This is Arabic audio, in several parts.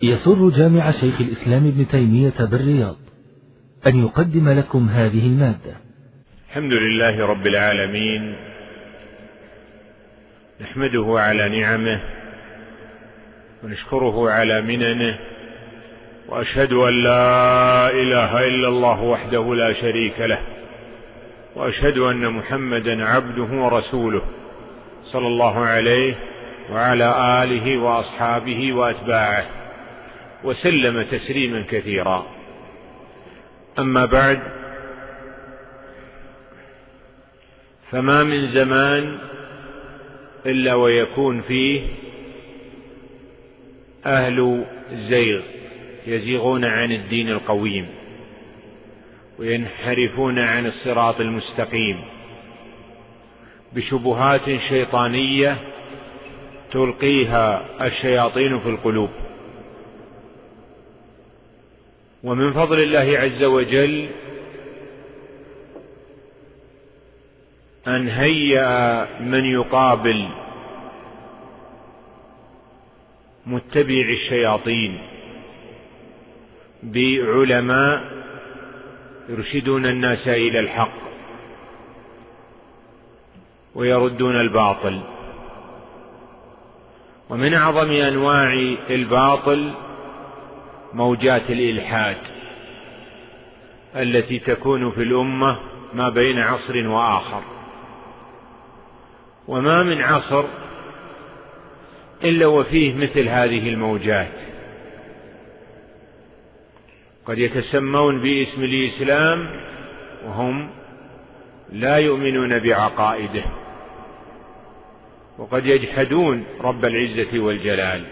يسر جامع شيخ الإسلام ابن تيمية بالرياض أن يقدم لكم هذه المادة. الحمد لله رب العالمين، نحمده على نعمه ونشكره على مننه، وأشهد أن لا إله إلا الله وحده لا شريك له، وأشهد أن محمدا عبده ورسوله صلى الله عليه وعلى آله وأصحابه وأتباعه وسلم تسليما كثيرا. أما بعد، فما من زمان إلا ويكون فيه أهل الزيغ يزيغون عن الدين القويم وينحرفون عن الصراط المستقيم بشبهات شيطانية تلقيها الشياطين في القلوب. ومن فضل الله عز وجل أن هيأ من يقابل متبع الشياطين بعلماء يرشدون الناس إلى الحق ويردون الباطل. ومن أعظم أنواع الباطل موجات الإلحاد التي تكون في الأمة ما بين عصر وآخر، وما من عصر إلا وفيه مثل هذه الموجات. قد يتسمون باسم الإسلام وهم لا يؤمنون بعقائده، وقد يجحدون رب العزة والجلال،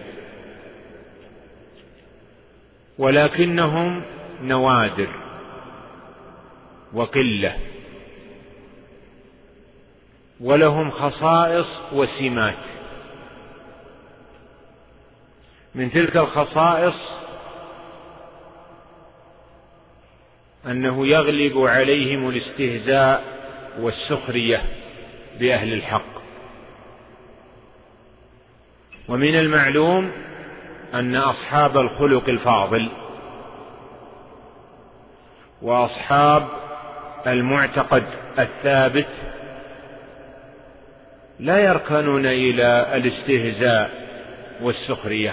ولكنهم نوادر وقلة، ولهم خصائص وسمات. من تلك الخصائص أنه يغلب عليهم الاستهزاء والسخرية بأهل الحق. ومن المعلوم أن أصحاب الخلق الفاضل وأصحاب المعتقد الثابت لا يركنون إلى الاستهزاء والسخرية،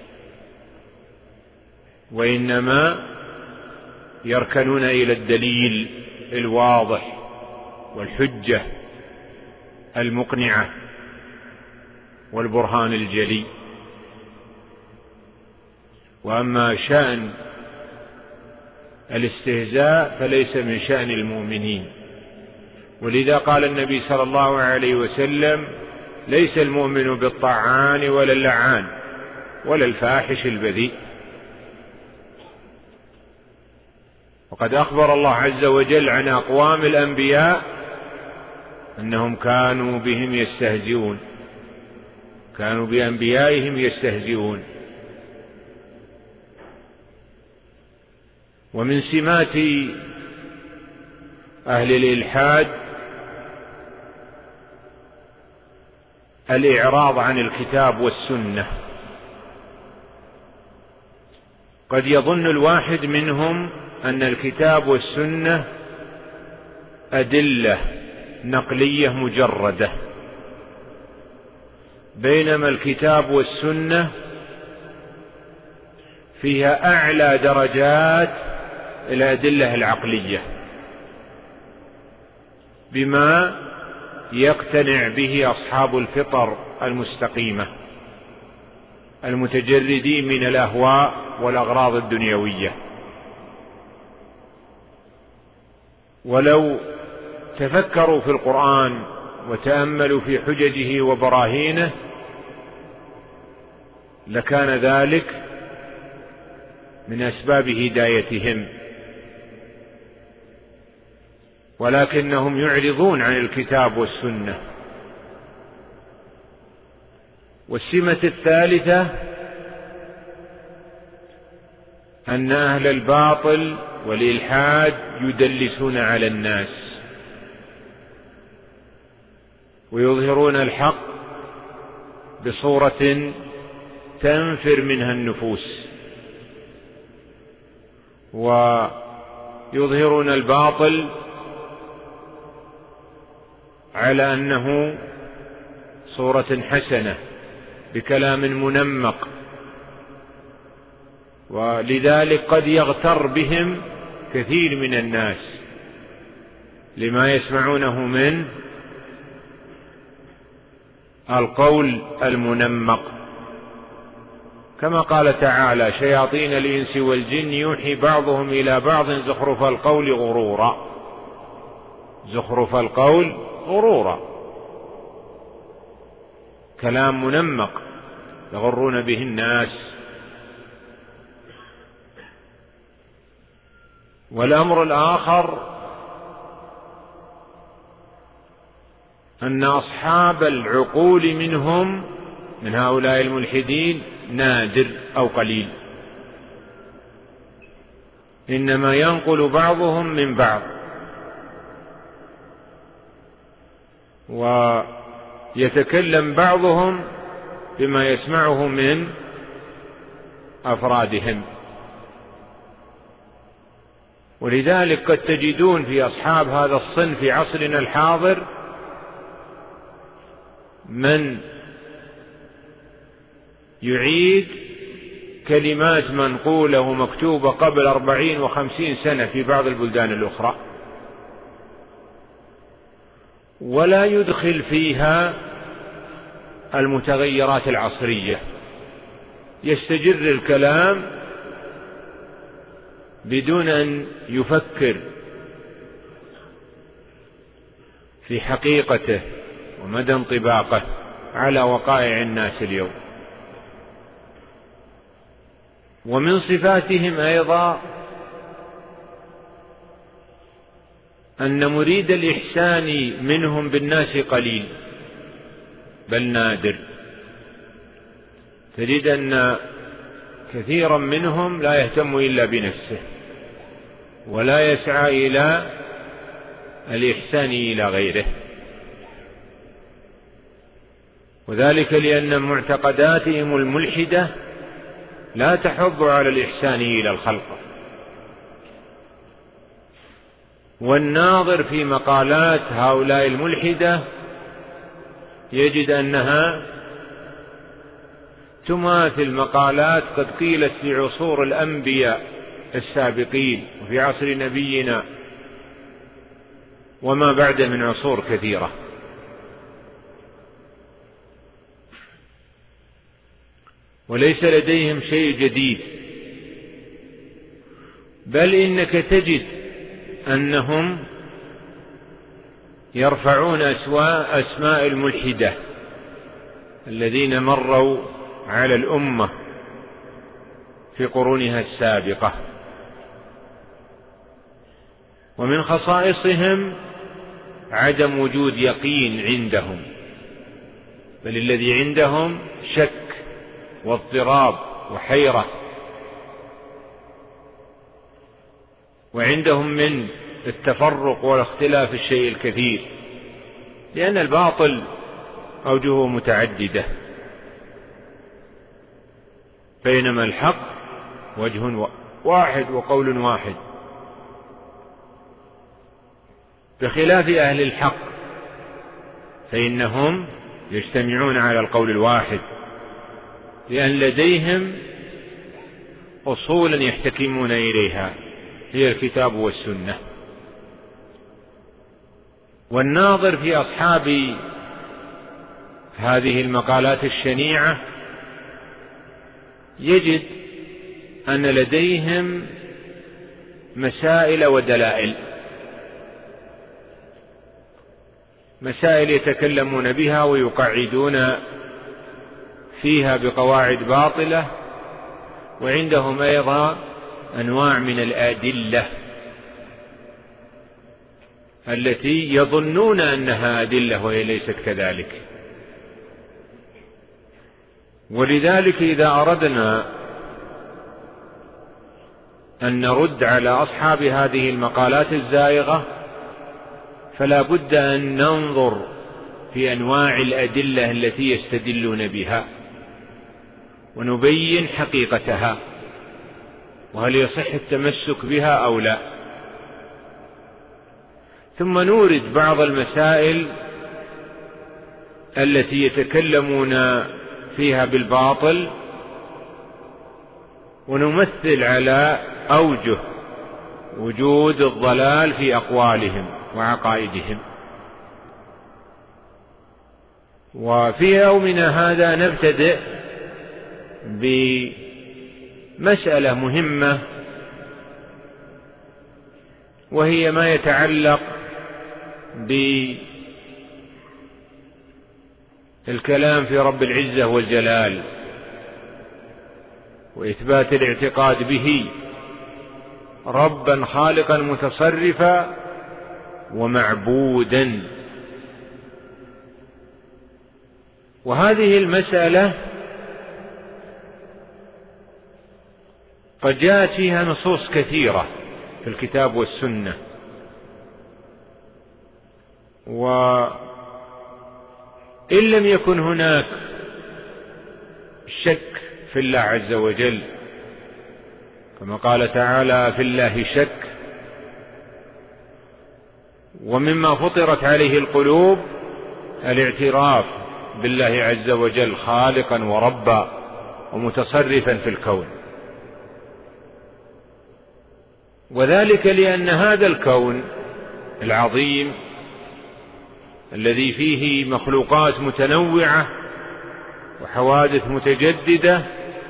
وإنما يركنون إلى الدليل الواضح والحجة المقنعة والبرهان الجلي. وأما شأن الاستهزاء فليس من شأن المؤمنين، ولذا قال النبي صلى الله عليه وسلم: ليس المؤمن بالطعان ولا اللعان ولا الفاحش البذيء. وقد أخبر الله عز وجل عن أقوام الأنبياء أنهم كانوا بهم يستهزئون، كانوا بأنبيائهم يستهزئون. ومن سمات أهل الإلحاد الإعراض عن الكتاب والسنة. قد يظن الواحد منهم أن الكتاب والسنة أدلة نقلية مجردة، بينما الكتاب والسنة فيها أعلى درجات الأدلة العقلية بما يقتنع به أصحاب الفطر المستقيمة المتجردين من الأهواء والأغراض الدنيوية. ولو تفكروا في القرآن وتأملوا في حججه وبراهينه لكان ذلك من أسباب هدايتهم، ولكنهم يعرضون عن الكتاب والسنة. والسمة الثالثة أن أهل الباطل والإلحاد يدلسون على الناس ويظهرون الحق بصورة تنفر منها النفوس ويظهرون الباطل على أنه صورة حسنة بكلام منمق، ولذلك قد يغتر بهم كثير من الناس لما يسمعونه من القول المنمق، كما قال تعالى: شياطين الإنس والجن يوحي بعضهم إلى بعض زخرف القول غرورا. زخرف القول غرورا، كلام منمق يغرون به الناس. والأمر الآخر أن أصحاب العقول منهم، من هؤلاء الملحدين، نادر أو قليل، إنما ينقل بعضهم من بعض ويتكلم بعضهم بما يسمعه من أفرادهم. ولذلك قد تجدون في أصحاب هذا الصنف في عصرنا الحاضر من يعيد كلمات منقولة ومكتوبة قبل 40 و50 سنة في بعض البلدان الأخرى، ولا يدخل فيها المتغيرات العصرية، يستجر الكلام بدون أن يفكر في حقيقته ومدى انطباقه على وقائع الناس اليوم. ومن صفاتهم أيضا أن مريد الإحسان منهم بالناس قليل بل نادر. تجد أن كثيرا منهم لا يهتم إلا بنفسه ولا يسعى إلى الإحسان إلى غيره، وذلك لأن معتقداتهم الملحدة لا تحض على الإحسان إلى الخلق. والناظر في مقالات هؤلاء الملحدة يجد أنها تماثل مقالات قد قيلت في عصور الأنبياء السابقين وفي عصر نبينا وما بعد من عصور كثيرة. وليس لديهم شيء جديد، بل إنك تجد أنهم يرفعون أسماء الملحدة الذين مروا على الأمة في قرونها السابقة. ومن خصائصهم عدم وجود يقين عندهم، بل الذي عندهم شك واضطراب وحيرة. وعندهم من التفرق والاختلاف الشيء الكثير، لأن الباطل أوجهه متعددة، بينما الحق وجه واحد وقول واحد، بخلاف أهل الحق فإنهم يجتمعون على القول الواحد، لأن لديهم أصولا يحتكمون إليها هي الكتاب والسنة. والناظر في أصحاب هذه المقالات الشنيعة يجد أن لديهم مسائل ودلائل، مسائل يتكلمون بها ويقعدون فيها بقواعد باطلة، وعندهم أيضا أنواع من الأدلة التي يظنون أنها أدلة وهي ليست كذلك. ولذلك إذا أردنا أن نرد على أصحاب هذه المقالات الزائغة فلا بد أن ننظر في أنواع الأدلة التي يستدلون بها ونبين حقيقتها، وهل يصح التمسك بها أو لا. ثم نورد بعض المسائل التي يتكلمون فيها بالباطل، ونمثل على أوجه وجود الضلال في أقوالهم وعقائدهم. وفي يومنا هذا نبتدئ بمسألة مهمة، وهي ما يتعلق بالكلام في رب العزة والجلال وإثبات الاعتقاد به ربا خالقا متصرفا ومعبودا. وهذه المسألة قد جاءت فيها نصوص كثيرة في الكتاب والسنة، وإن لم يكن هناك شك في الله عز وجل، كما قال تعالى: في الله شك. ومما فطرت عليه القلوب الاعتراف بالله عز وجل خالقا وربا ومتصرفا في الكون، وذلك لأن هذا الكون العظيم الذي فيه مخلوقات متنوعة وحوادث متجددة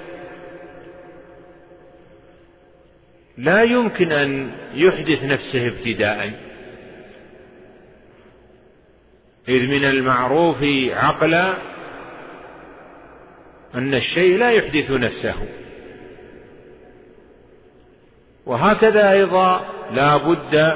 لا يمكن أن يحدث نفسه ابتداء، إذ من المعروف عقلا أن الشيء لا يحدث نفسه. وهكذا أيضا لا بد،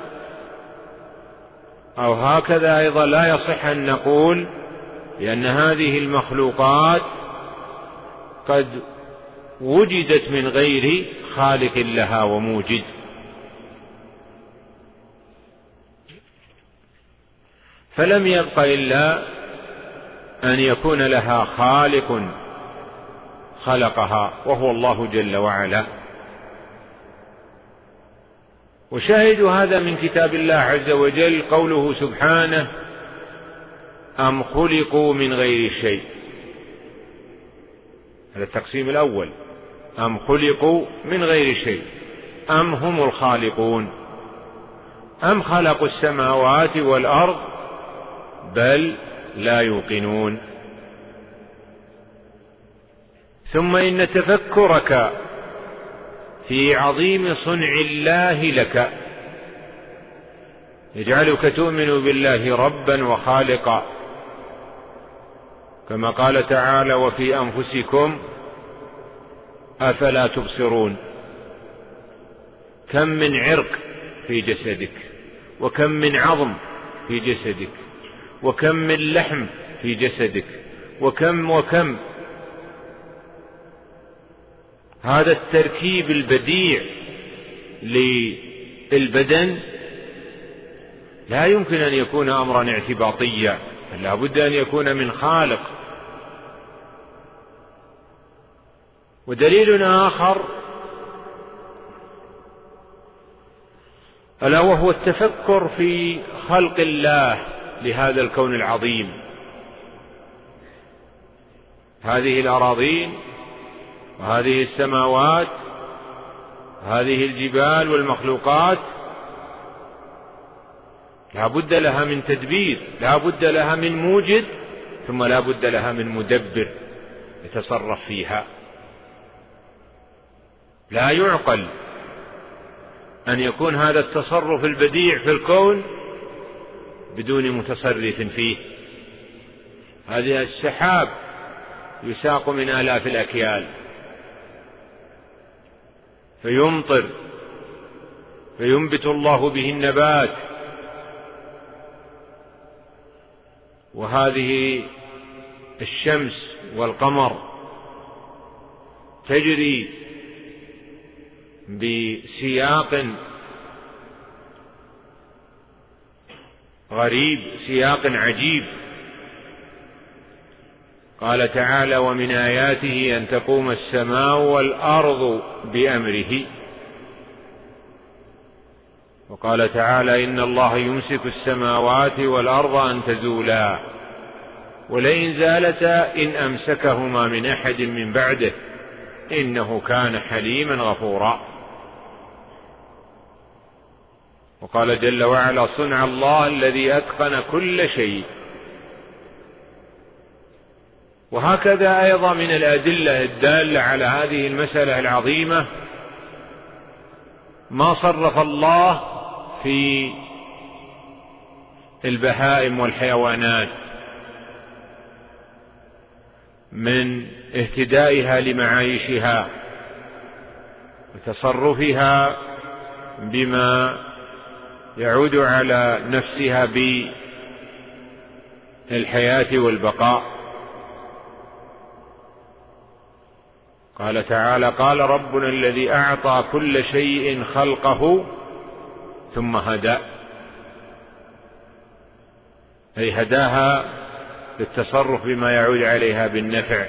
أو هكذا أيضا لا يصح أن نقول بأن هذه المخلوقات قد وجدت من غير خالق لها وموجد. فلم يبق إلا أن يكون لها خالق خلقها وهو الله جل وعلا. وشاهد هذا من كتاب الله عز وجل قوله سبحانه: أم خلقوا من غير شيء. هذا التقسيم الأول: أم خلقوا من غير شيء، أم هم الخالقون، أم خلقوا السماوات والأرض بل لا يوقنون. ثم إن تفكرك في عظيم صنع الله لك يجعلك تؤمن بالله ربا وخالقا، كما قال تعالى: وفي أنفسكم أفلا تبصرون. كم من عرق في جسدك، وكم من عظم في جسدك، وكم من لحم في جسدك، وكم هذا التركيب البديع للبدن لا يمكن أن يكون أمرا اعتباطيا، لا بد أن يكون من خالق. ودليل آخر ألا وهو التفكر في خلق الله لهذا الكون العظيم. هذه الأراضين وهذه السماوات وهذه الجبال والمخلوقات لا بد لها من تدبير، لا بد لها من موجد، ثم لا بد لها من مدبر يتصرف فيها. لا يعقل أن يكون هذا التصرف البديع في الكون بدون متصرف فيه. هذه السحاب يساق من آلاف الأكيال فيمطر فينبت الله به النبات، وهذه الشمس والقمر تجري بسياق غريب، سياق عجيب. قال تعالى: ومن آياته أن تقوم السماء والأرض بأمره. وقال تعالى: إن الله يمسك السماوات والأرض أن تزولا ولئن زالتا إن أمسكهما من أحد من بعده إنه كان حليما غفورا. وقال جل وعلا: صنع الله الذي أتقن كل شيء. وهكذا أيضا من الأدلة الدالة على هذه المسألة العظيمة ما صرف الله في البهائم والحيوانات من اهتدائها لمعايشها وتصرفها بما يعود على نفسها بالحياة والبقاء. قال تعالى: قال ربنا الذي أعطى كل شيء خلقه ثم هدى، أي هداها للتصرف بما يعود عليها بالنفع.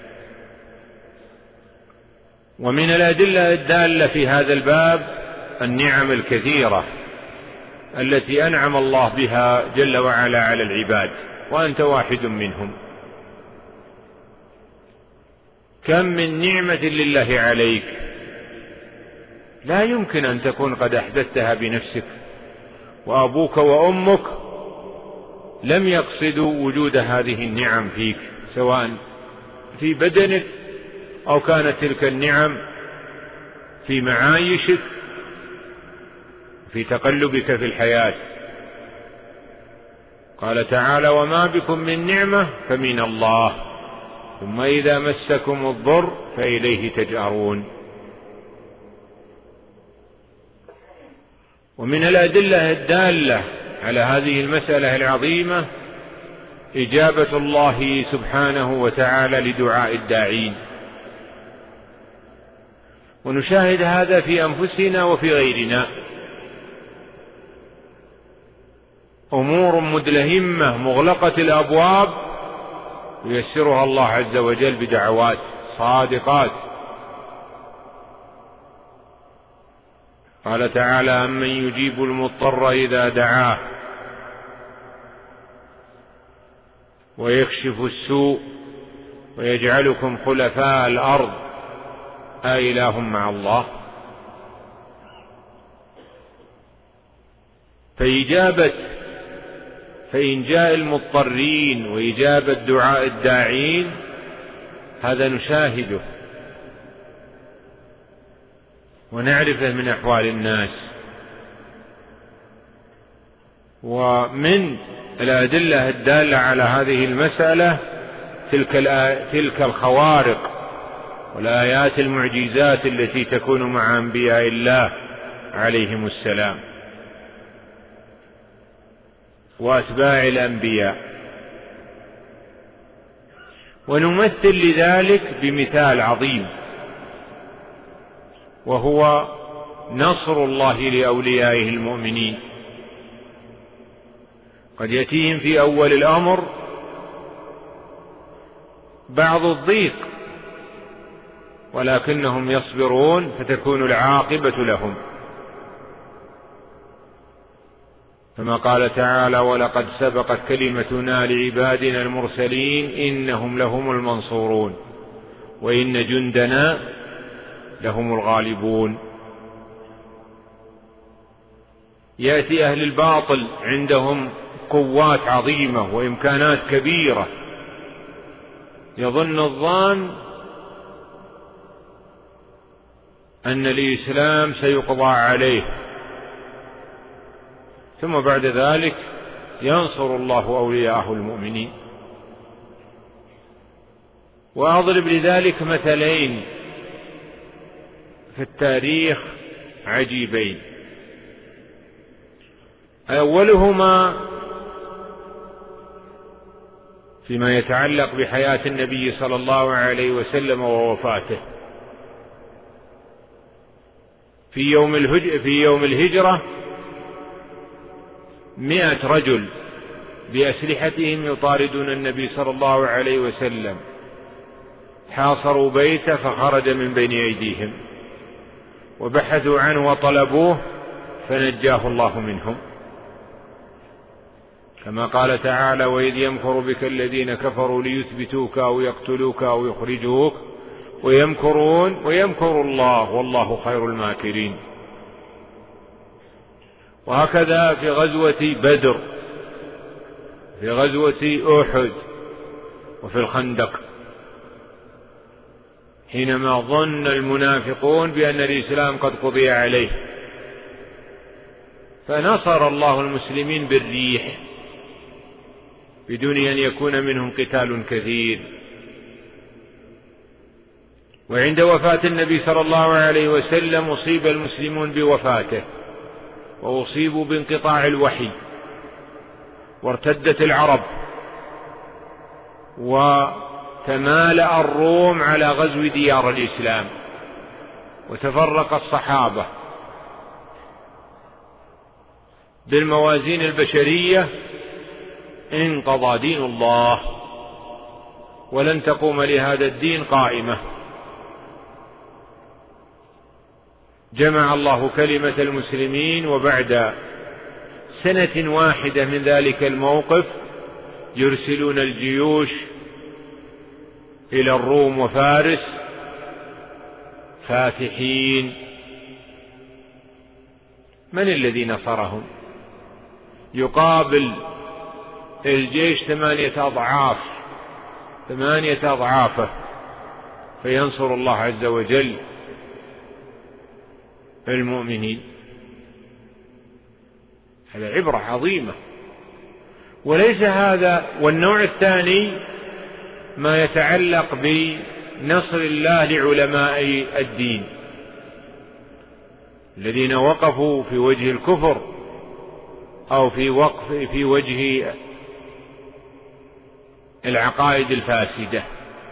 ومن الأدلة الدالة في هذا الباب النعم الكثيرة التي أنعم الله بها جل وعلا على العباد، وأنت واحد منهم. كم من نعمة لله عليك لا يمكن أن تكون قد أحدثتها بنفسك، وأبوك وأمك لم يقصدوا وجود هذه النعم فيك سواء في بدنك أو كانت تلك النعم في معايشك في تقلبك في الحياة. قال تعالى: وما بكم من نعمة فمن الله ثم إذا مسكم الضر فإليه تجأرون. ومن الأدلة الدالة على هذه المسألة العظيمة إجابة الله سبحانه وتعالى لدعاء الداعين، ونشاهد هذا في أنفسنا وفي غيرنا. أمور مدلهمة مغلقة الأبواب ييسرها الله عز وجل بدعوات صادقات. قال تعالى: أمن يجيب المضطر إذا دعاه ويكشف السوء ويجعلكم خلفاء الأرض أإله مع الله. فإنجاء المضطرين وإجابة دعاء الداعين هذا نشاهده ونعرفه من أحوال الناس. ومن الأدلة الدالة على هذه المسألة تلك الخوارق والآيات المعجزات التي تكون مع أنبياء الله عليهم السلام وأتباع الأنبياء. ونمثل لذلك بمثال عظيم، وهو نصر الله لأوليائه المؤمنين. قد يأتيهم في أول الأمر بعض الضيق ولكنهم يصبرون فتكون العاقبة لهم، كما قال تعالى: ولقد سبقت كلمتنا لعبادنا المرسلين إنهم لهم المنصورون وإن جندنا لهم الغالبون. يأتي أهل الباطل عندهم قوات عظيمة وإمكانات كبيرة، يظن الظان أن الإسلام سيقضى عليه، ثم بعد ذلك ينصر الله أولياءه المؤمنين. وأضرب لذلك مثلين في التاريخ عجيبين. أولهما فيما يتعلق بحياة النبي صلى الله عليه وسلم ووفاته. في يوم الهجرة 100 رجل بأسلحتهم يطاردون النبي صلى الله عليه وسلم، حاصروا بيته فخرج من بين أيديهم، وبحثوا عنه وطلبوه فنجاه الله منهم، كما قال تعالى: وإذ يمكر بك الذين كفروا ليثبتوك أو يقتلوك أو يخرجوك ويمكرون ويمكر الله والله خير الماكرين. وهكذا في غزوة بدر، في غزوة أحد، وفي الخندق، حينما ظن المنافقون بأن الإسلام قد قضي عليه، فنصر الله المسلمين بالريح بدون أن يكون منهم قتال كثير. وعند وفاة النبي صلى الله عليه وسلم أصيب المسلمون بوفاته، وأصيبوا بانقطاع الوحي، وارتدت العرب، وتمالأ الروم على غزو ديار الإسلام، وتفرق الصحابة. بالموازين البشرية انقضى دين الله، ولن تقوم لهذا الدين قائمة. جمع الله كلمة المسلمين، وبعد سنة واحدة من ذلك الموقف يرسلون الجيوش إلى الروم وفارس فاتحين. من الذي نصرهم؟ يقابل الجيش 8 أضعافه، فينصر الله عز وجل المؤمنين. هذا عبرة عظيمة. وليس هذا، والنوع الثاني ما يتعلق بنصر الله لعلماء الدين الذين وقفوا في وجه الكفر أو في وجه العقائد الفاسدة.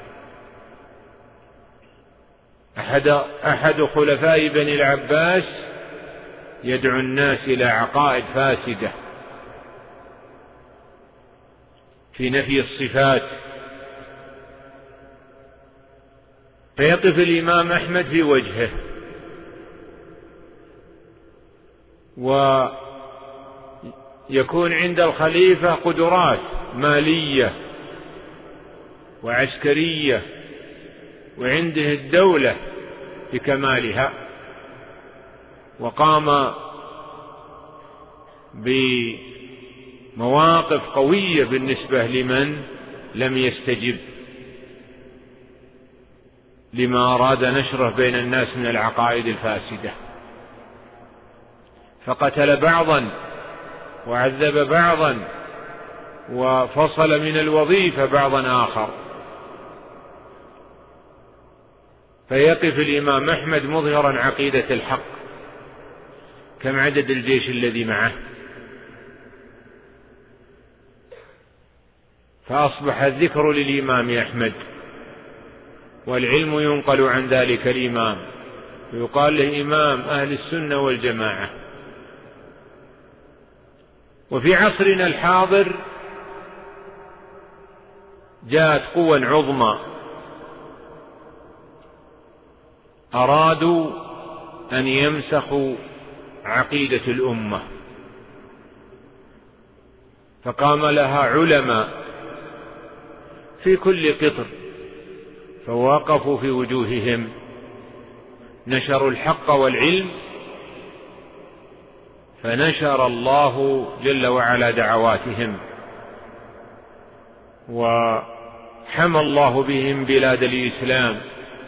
أحد خلفاء بني العباس يدعو الناس إلى عقائد فاسدة في نفي الصفات، فيقف الإمام أحمد في وجهه، ويكون عند الخليفة قدرات مالية وعسكرية، وعنده الدولة بكمالها، وقام بمواقف قوية بالنسبة لمن لم يستجب لما أراد نشره بين الناس من العقائد الفاسدة، فقتل بعضا وعذب بعضا وفصل من الوظيفة بعضا آخر. فيقف الإمام أحمد مظهرا عقيدة الحق. كم عدد الجيش الذي معه؟ فأصبح الذكر للإمام أحمد، والعلم ينقل عن ذلك الإمام، ويقال له إمام أهل السنة والجماعة. وفي عصرنا الحاضر جاءت قوى عظمى أرادوا أن يمسخوا عقيدة الأمة، فقام لها علماء في كل قطر، فوقفوا في وجوههم، نشروا الحق والعلم، فنشر الله جل وعلا دعواتهم، وحمى الله بهم بلاد الإسلام.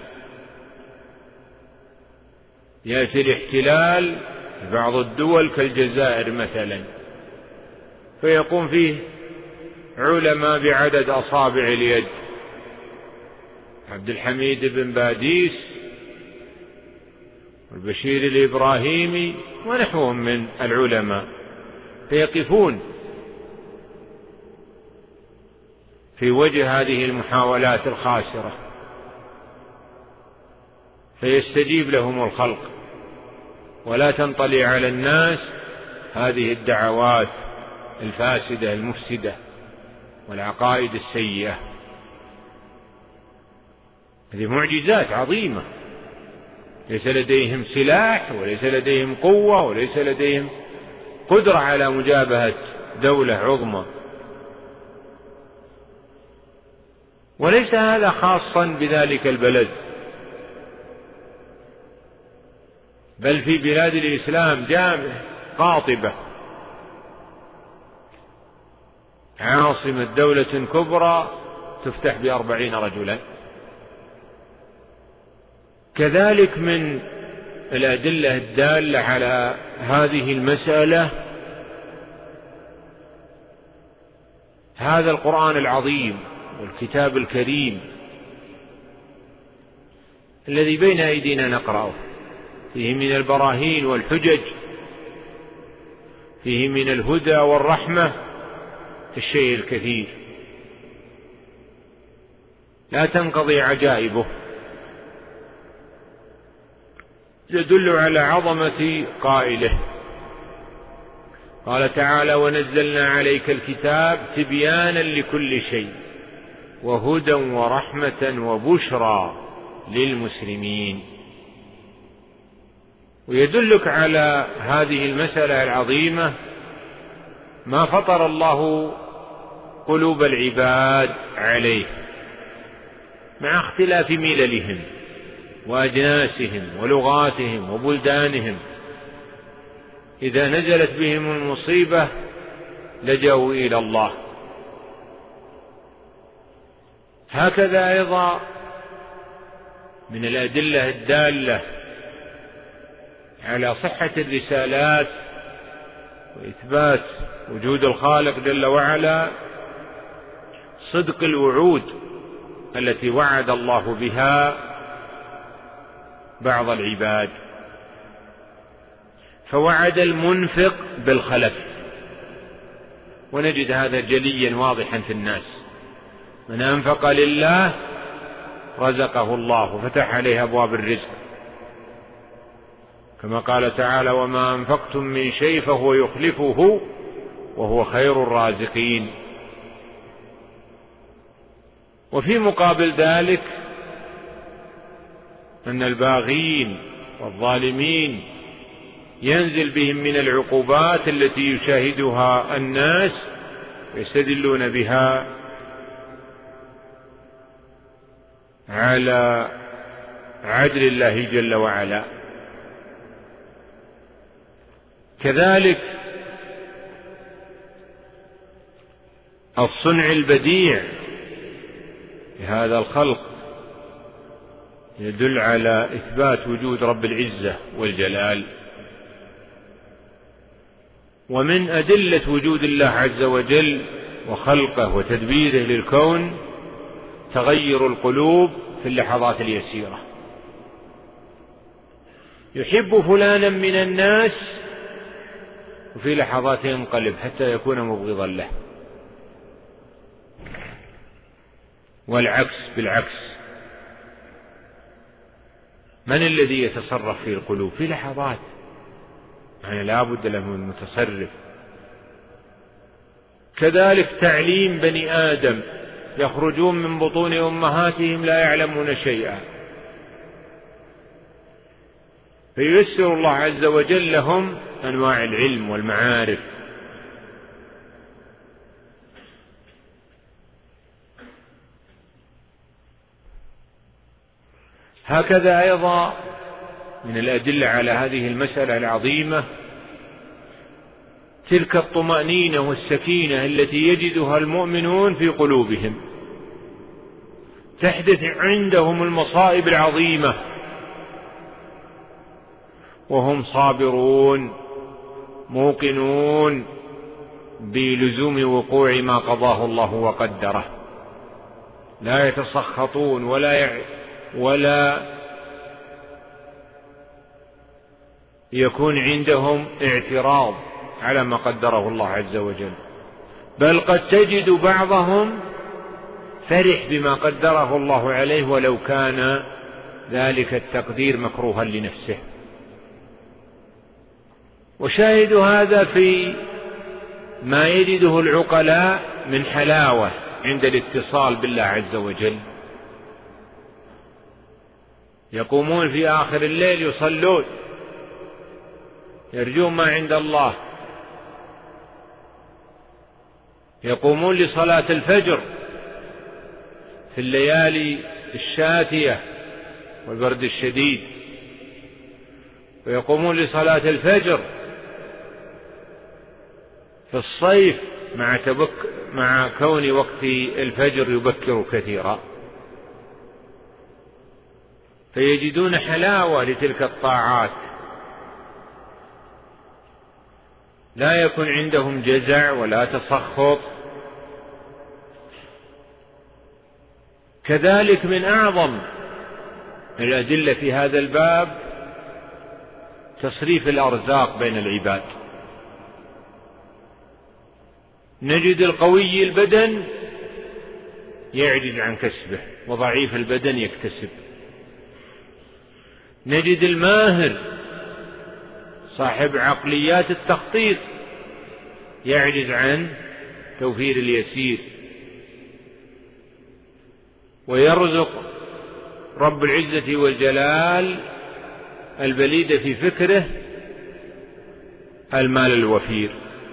يأتي الاحتلال في بعض الدول كالجزائر مثلا، فيقوم فيه علماء بعدد أصابع اليد، عبد الحميد بن باديس والبشير الإبراهيمي ونحوهم من العلماء، فيقفون في وجه هذه المحاولات الخاسرة، فيستجيب لهم الخلق، ولا تنطلي على الناس هذه الدعوات الفاسدة المفسدة والعقائد السيئة. هذه معجزات عظيمة، ليس لديهم سلاح وليس لديهم قوة وليس لديهم قدرة على مجابهة دولة عظمى. وليس هذا خاصا بذلك البلد، بل في بلاد الإسلام جامع قاطبة عاصمة دولة كبرى تفتح ب40 رجلا. كذلك من الأدلة الدالة على هذه المسألة هذا القرآن العظيم والكتاب الكريم الذي بين أيدينا نقرأه، فيه من البراهين والحجج، فيه من الهدى والرحمة الشيء الكثير لا تنقضي عجائبه، يدل على عظمة قائله. قال تعالى: ونزلنا عليك الكتاب تبيانا لكل شيء وهدى ورحمة وبشرى للمسلمين. ويدلك على هذه المسألة العظيمة ما فطر الله قلوب العباد عليه مع اختلاف مللهم وأجناسهم ولغاتهم وبلدانهم. إذا نزلت بهم المصيبة لجأوا إلى الله. هكذا أيضا من الأدلة الدالة على صحة الرسالات وإثبات وجود الخالق جل وعلا صدق الوعود التي وعد الله بها بعض العباد. فوعد المنفق بالخلف، ونجد هذا جليا واضحا في الناس. من أنفق لله رزقه الله وفتح عليه أبواب الرزق، كما قال تعالى: وما أنفقتم من شيء فهو يخلفه وهو خير الرازقين. وفي مقابل ذلك أن الباغين والظالمين ينزل بهم من العقوبات التي يشاهدها الناس ويستدلون بها على عدل الله جل وعلا. كذلك الصنع البديع لهذا الخلق يدل على إثبات وجود رب العزة والجلال. ومن أدلة وجود الله عز وجل وخلقه وتدبيره للكون تغير القلوب في اللحظات اليسيرة. يحب فلانا من الناس وفي لحظات ينقلب حتى يكون مبغضا له، والعكس بالعكس. من الذي يتصرف في القلوب؟ في لحظات، يعني لا بد له من متصرف. كذلك تعليم بني آدم يخرجون من بطون أمهاتهم لا يعلمون شيئا، فييسر الله عز وجل لهم أنواع العلم والمعارف. هكذا أيضا من الأدلة على هذه المسألة العظيمة تلك الطمأنينة والسكينة التي يجدها المؤمنون في قلوبهم، تحدث عندهم المصائب العظيمة وهم صابرون موقنون بلزوم وقوع ما قضاه الله وقدره، لا يتسخطون ولا يكون عندهم اعتراض على ما قدره الله عز وجل، بل قد تجد بعضهم فرح بما قدره الله عليه ولو كان ذلك التقدير مكروها لنفسه. وشاهد هذا في ما يجده العقلاء من حلاوة عند الاتصال بالله عز وجل. يقومون في آخر الليل يصلون يرجون ما عند الله، يقومون لصلاة الفجر في الليالي الشاتية والبرد الشديد، ويقومون لصلاة الفجر في الصيف مع كون وقت الفجر يبكر كثيرا، فيجدون حلاوة لتلك الطاعات، لا يكون عندهم جزع ولا تسخط. كذلك من أعظم الأدلة في هذا الباب تصريف الأرزاق بين العباد. نجد القوي البدن يعجز عن كسبه وضعيف البدن يكتسب، نجد الماهر صاحب عقليات التخطيط يعجز عن توفير اليسير، ويرزق رب العزة والجلال البليد في فكره المال الوفير،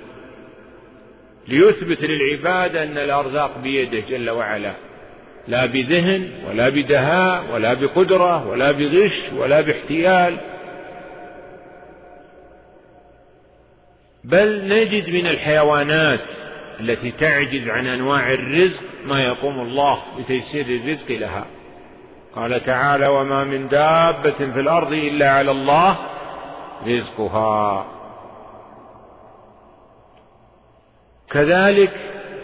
ليثبت للعباد أن الأرزاق بيده جل وعلا، لا بذهن ولا بدهاء ولا بقدرة ولا بغش ولا باحتيال. بل نجد من الحيوانات التي تعجز عن أنواع الرزق ما يقوم الله بتيسير الرزق لها. قال تعالى: وما من دابة في الأرض إلا على الله رزقها. كذلك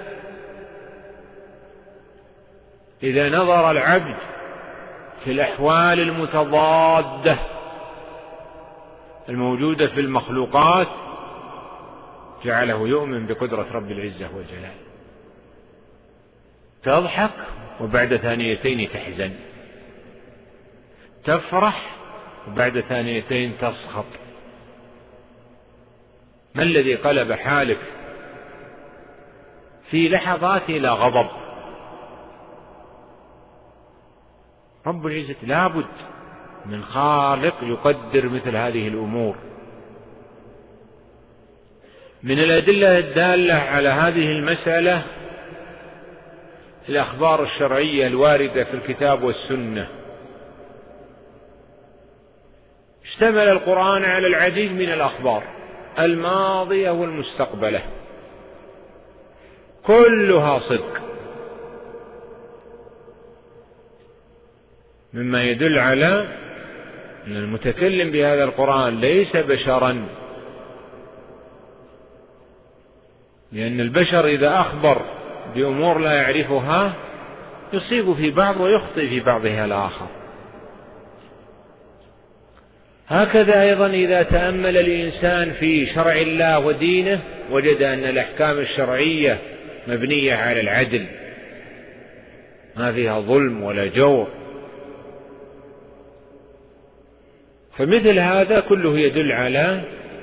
إذا نظر العبد في الأحوال المتضادة الموجودة في المخلوقات جعله يؤمن بقدرة رب العزة والجلال، تضحك وبعد ثانيتين تحزن، تفرح وبعد ثانيتين تسخط. ما الذي قلب حالك في لحظات إلى غضب؟ رب العزة لابد من خالق يقدر مثل هذه الأمور. من الأدلة الدالة على هذه المسألة الأخبار الشرعية الواردة في الكتاب والسنة. اشتمل القرآن على العديد من الأخبار الماضية والمستقبلة، كلها صدق، مما يدل على أن المتكلم بهذا القرآن ليس بشرا، لأن البشر إذا أخبر بأمور لا يعرفها يصيب في بعض ويخطئ في بعضها الآخر. هكذا أيضا إذا تأمل الإنسان في شرع الله ودينه وجد أن الأحكام الشرعية مبنية على العدل، ما فيها ظلم ولا جور. فمثل هذا كله يدل على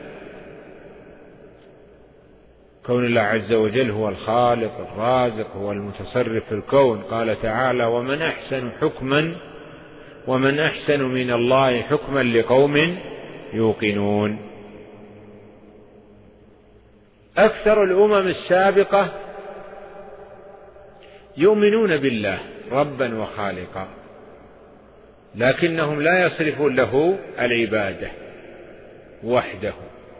كون الله عز وجل هو الخالق الرازق، هو المتصرف في الكون. قال تعالى: ومن أحسن حكما ومن أحسن من الله حكما لقوم يوقنون. أكثر الأمم السابقة يؤمنون بالله ربا وخالقا، لكنهم لا يصرفون له العبادة وحده،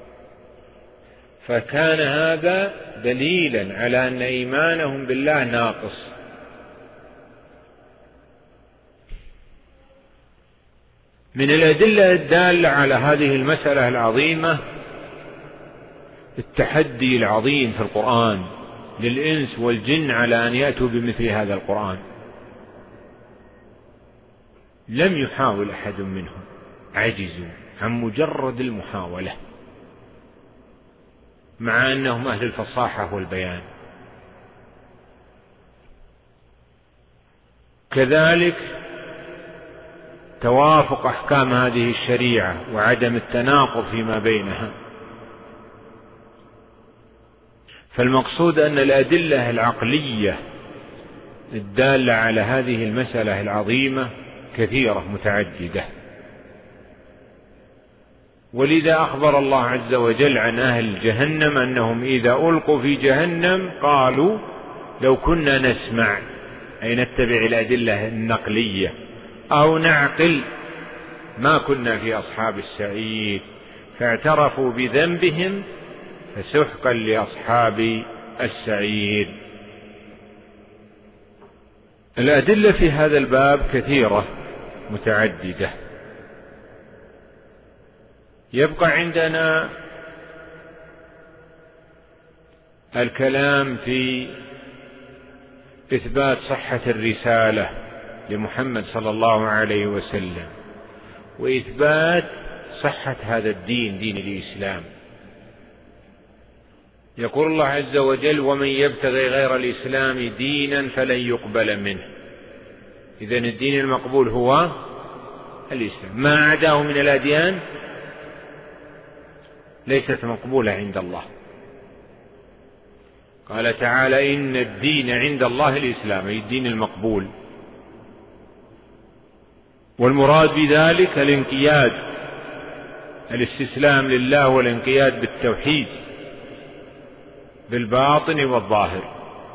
فكان هذا دليلا على أن إيمانهم بالله ناقص. من الأدلة الدالة على هذه المسألة العظيمة التحدي العظيم في القرآن للإنس والجن على أن يأتوا بمثل هذا القرآن. لم يحاول أحد منهم، عجزوا عن مجرد المحاولة، مع أنهم أهل الفصاحة والبيان. كذلك توافق أحكام هذه الشريعة وعدم التناقض فيما بينها، فالمقصود أن الأدلة العقلية الدالة على هذه المسألة العظيمة كثيرة متعددة. ولذا أخبر الله عز وجل عن أهل جهنم أنهم إذا ألقوا في جهنم قالوا لو كنا نسمع، أي نتبع الأدلة النقلية، أو نعقل ما كنا في أصحاب السعير، فاعترفوا بذنبهم فسحقا لأصحاب السعير. الأدلة في هذا الباب كثيرة متعددة. يبقى عندنا الكلام في إثبات صحة الرسالة لمحمد صلى الله عليه وسلم، وإثبات صحة هذا الدين، دين الإسلام. يقول الله عز وجل: ومن يبتغي غير الإسلام دينا فلن يقبل منه. إذن الدين المقبول هو الإسلام، ما عداه من الأديان ليست مقبولة عند الله. قال تعالى: إن الدين عند الله الإسلام، أي الدين المقبول. والمراد بذلك الانقياد، الاستسلام لله والانقياد بالتوحيد بالباطن والظاهر.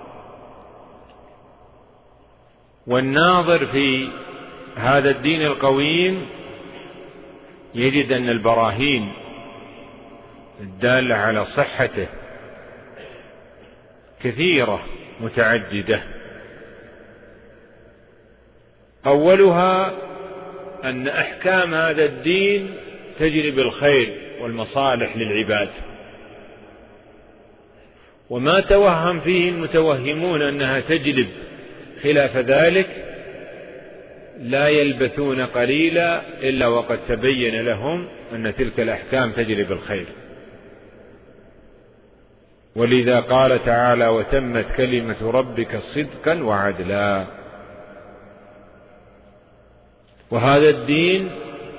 والناظر في هذا الدين القويم يجد أن البراهين الدالة على صحته كثيرة متعددة. أولها أن أحكام هذا الدين تجري بالخير والمصالح للعباد، وما توهم فيه المتوهمون أنها تجلب خلاف ذلك لا يلبثون قليلا إلا وقد تبين لهم أن تلك الأحكام تجري بالخير. ولذا قال تعالى: وتمت كلمة ربك صدقا وعدلا. وهذا الدين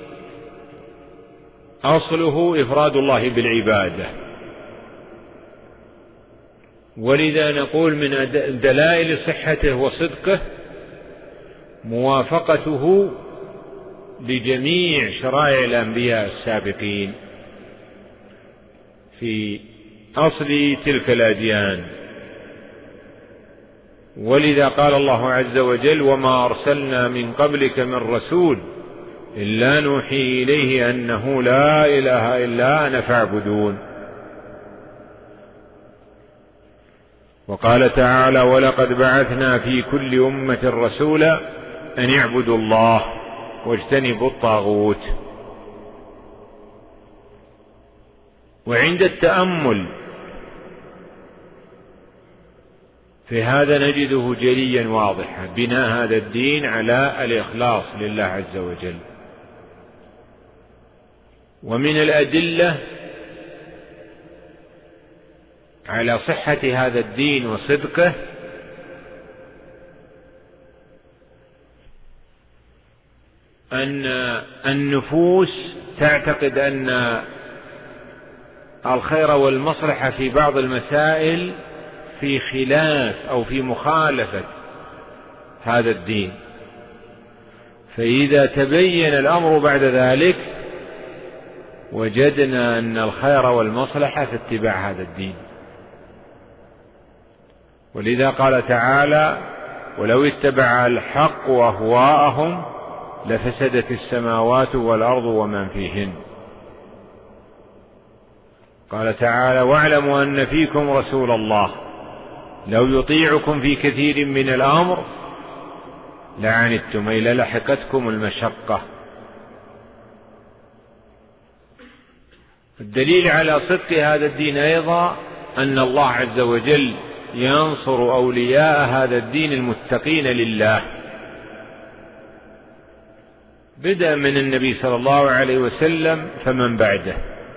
أصله إفراد الله بالعبادة، ولذا نقول من دلائل صحته وصدقه موافقته لجميع شرائع الأنبياء السابقين في أصل تلك الأديان. ولذا قال الله عز وجل: وما أرسلنا من قبلك من رسول إلا نوحي إليه أنه لا إله إلا أنا فاعبدون. وقال تعالى: ولقد بعثنا في كل أمة رسولا أن اعبدوا الله واجتنبوا الطاغوت. وعند التأمل في هذا نجده جليا واضحا بناء هذا الدين على الإخلاص لله عز وجل. ومن الأدلة على صحة هذا الدين وصدقه أن النفوس تعتقد أن الخير والمصلحة في بعض المسائل في خلاف أو في مخالفة هذا الدين، فإذا تبين الأمر بعد ذلك وجدنا أن الخير والمصلحة في اتباع هذا الدين. ولذا قال تعالى: ولو اتبع الحق أهواءهم لفسدت السماوات والأرض ومن فيهن. قال تعالى: واعلموا أن فيكم رسول الله لو يطيعكم في كثير من الأمر لعنتم، أي للحقتكم المشقة. الدليل على صدق هذا الدين أيضا أن الله عز وجل ينصر أولياء هذا الدين المتقين لله، بدأ من النبي صلى الله عليه وسلم فمن بعده.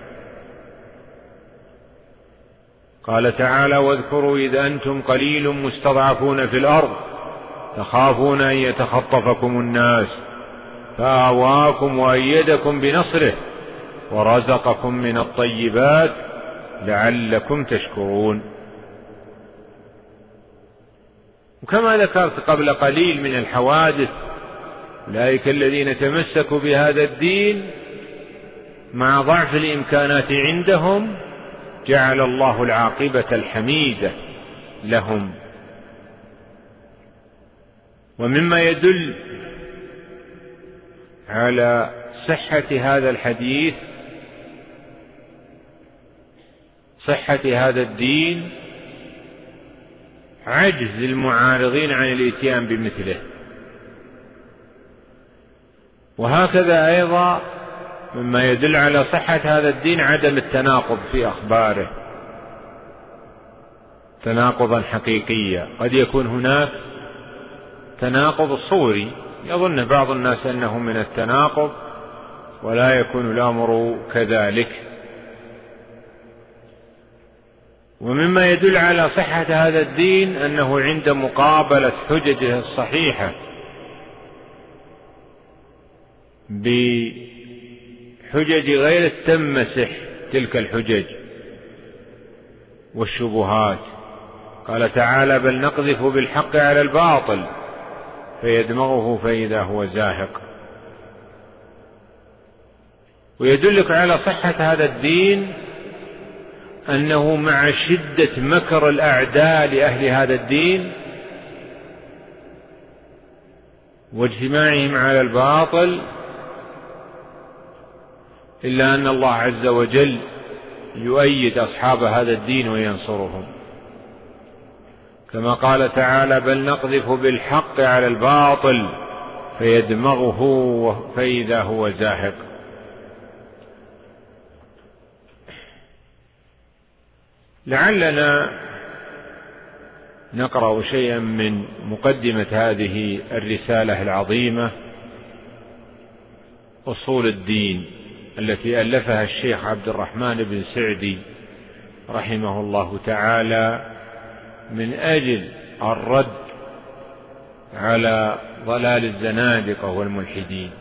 قال تعالى: واذكروا إذ أنتم قليل مستضعفون في الأرض تخافون أن يتخطفكم الناس فآواكم وأيدكم بنصره ورزقكم من الطيبات لعلكم تشكرون. وكما ذكرت قبل قليل من الحوادث، أولئك الذين تمسكوا بهذا الدين مع ضعف الإمكانات عندهم جعل الله العاقبة الحميدة لهم. ومما يدل على صحة هذا الحديث، صحة هذا الدين، عجز المعارضين عن الاتيان بمثله. وهكذا أيضا مما يدل على صحة هذا الدين عدم التناقض في أخباره تناقضا حقيقيا. قد يكون هناك تناقض صوري يظن بعض الناس أنه من التناقض، ولا يكون الأمر كذلك. ومما يدل على صحة هذا الدين أنه عند مقابلة حججه الصحيحة بحجج غير التمسح تلك الحجج والشبهات، قال تعالى: بل نقذف بالحق على الباطل فيدمغه فإذا هو زاهق. ويدلك على صحة هذا الدين أنه مع شدة مكر الأعداء لأهل هذا الدين واجتماعهم على الباطل، إلا أن الله عز وجل يؤيد أصحاب هذا الدين وينصرهم، كما قال تعالى: بل نقذف بالحق على الباطل فيدمغه فإذا هو زاهق. لعلنا نقرأ شيئا من مقدمة هذه الرسالة العظيمة أصول الدين التي ألفها الشيخ عبد الرحمن بن سعدي رحمه الله تعالى من أجل الرد على ضلال الزنادقة والملحدين.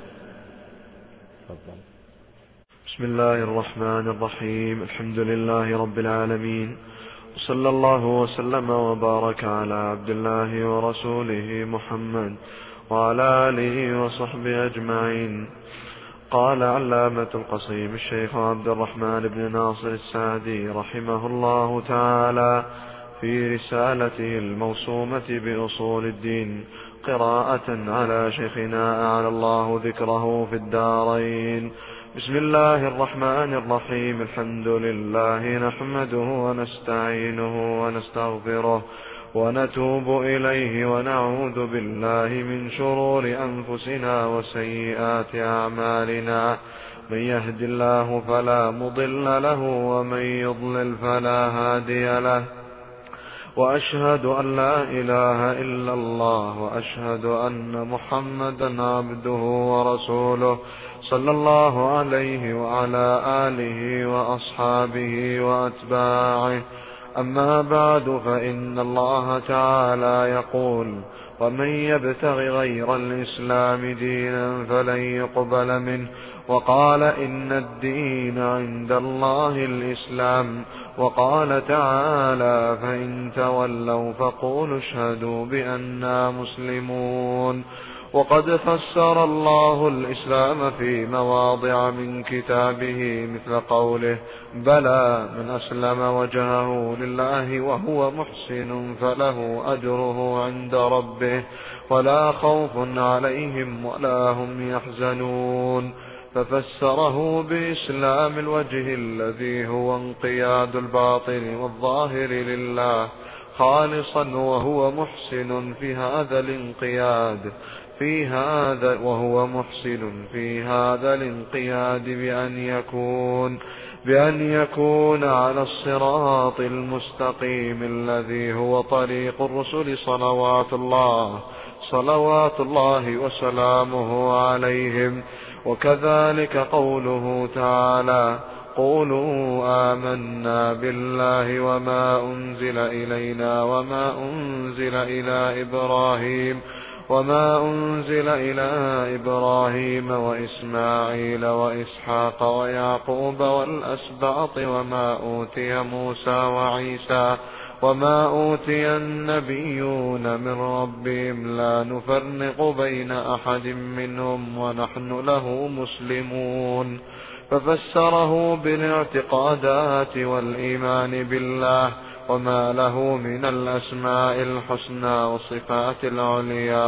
تفضل. بسم الله الرحمن الرحيم. الحمد لله رب العالمين، وصلى الله وسلم وبارك على عبد الله ورسوله محمد وعلى آله وصحبه أجمعين. قال علامة القصيم الشيخ عبد الرحمن بن ناصر السعدي رحمه الله تعالى في رسالته الموسومة بأصول الدين قراءة على شيخنا أعلى الله ذكره في الدارين: بسم الله الرحمن الرحيم. الحمد لله نحمده ونستعينه ونستغفره ونتوب إليه ونعوذ بالله من شرور أنفسنا وسيئات أعمالنا، من يهد الله فلا مضل له ومن يضلل فلا هادي له، وأشهد أن لا إله إلا الله وأشهد أن محمدا عبده ورسوله صلى الله عليه وعلى آله وأصحابه وأتباعه. أما بعد، فإن الله تعالى يقول: ومن يبتغ غير الإسلام دينا فلن يقبل منه، وقال: إن الدين عند الله الإسلام. وقال تعالى: فإن تولوا فقولوا اشهدوا بأننا مسلمون. وقد فسر الله الإسلام في مواضع من كتابه مثل قوله: بلى من أسلم وجهه لله وهو محسن فله أجره عند ربه ولا خوف عليهم ولا هم يحزنون. ففسره بإسلام الوجه الذي هو انقياد الباطن والظاهر لله خالصا، وهو محسن في هذا الانقياد بأن يكون على الصراط المستقيم الذي هو طريق الرسل صلوات الله وسلامه عليهم. وكذلك قوله تعالى: قولوا آمنا بالله وما أنزل إلينا وما أنزل إلى إبراهيم وإسماعيل وإسحاق ويعقوب والأسباط وما أوتي موسى وعيسى وما أوتي النبيون من ربهم لا نفرق بين أحد منهم ونحن له مسلمون. ففسره بالاعتقادات والإيمان بالله وما له من الأسماء الحسنى والصفات العليا،